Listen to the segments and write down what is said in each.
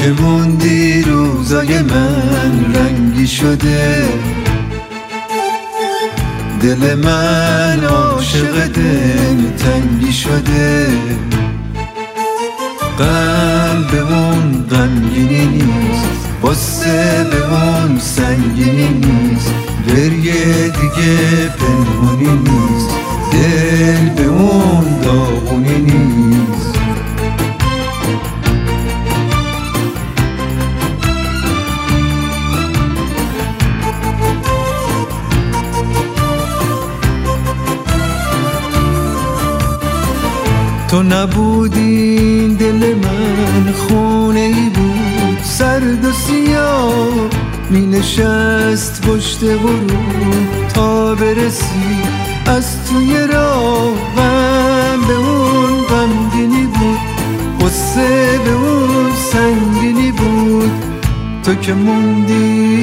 که موندی روزای من رنگی شده، دل من عاشق دلتنگی شده. غم به اون غمگینی نیست، غصه به اون سنگینی نیست، گریه دیگه پنهونی نیست، دل به اون داغونی نیست. تو نبودی دل من خونه ای بود، سرد و سیاه می نشست پشت غروب تا برسی از توی راه. غم به اون غمگینی بود، غصه به اون سنگینی بود، تو که موندی.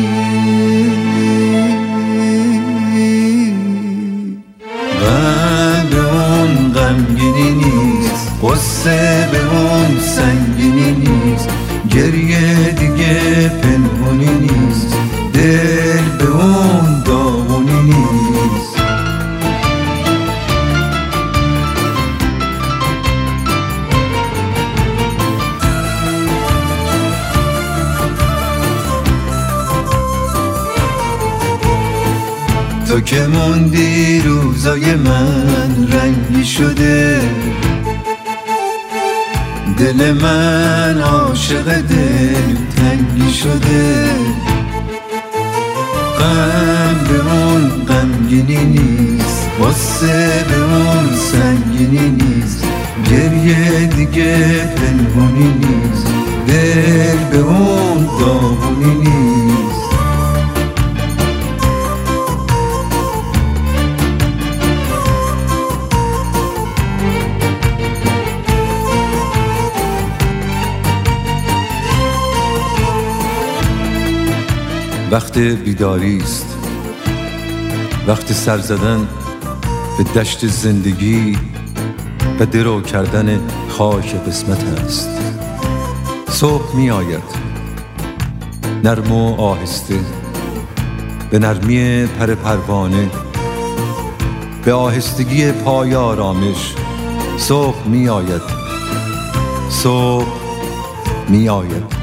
غم به اون غمگینی نیست، غصه به اون سنگینی نیست، گریه دیگه پنهونی نیست، دل به اون داغونی نیست. تو که موندی روزای من رنگی شده، دل من عاشق دلتنگی شده. غم به اون غمگینی نیست، غصه به اون سنگینی نیست، گریه دیگه پنهونی نیست، دل به اون داغونی نیست. وقت بیداری است، وقت سر زدن به دشت زندگی و درو کردن خاک قسمت است. صبح می آید نرم و آهسته، به نرمی پر پروانه، به آهستگی پای آرامش. صبح می آید، صبح می آید.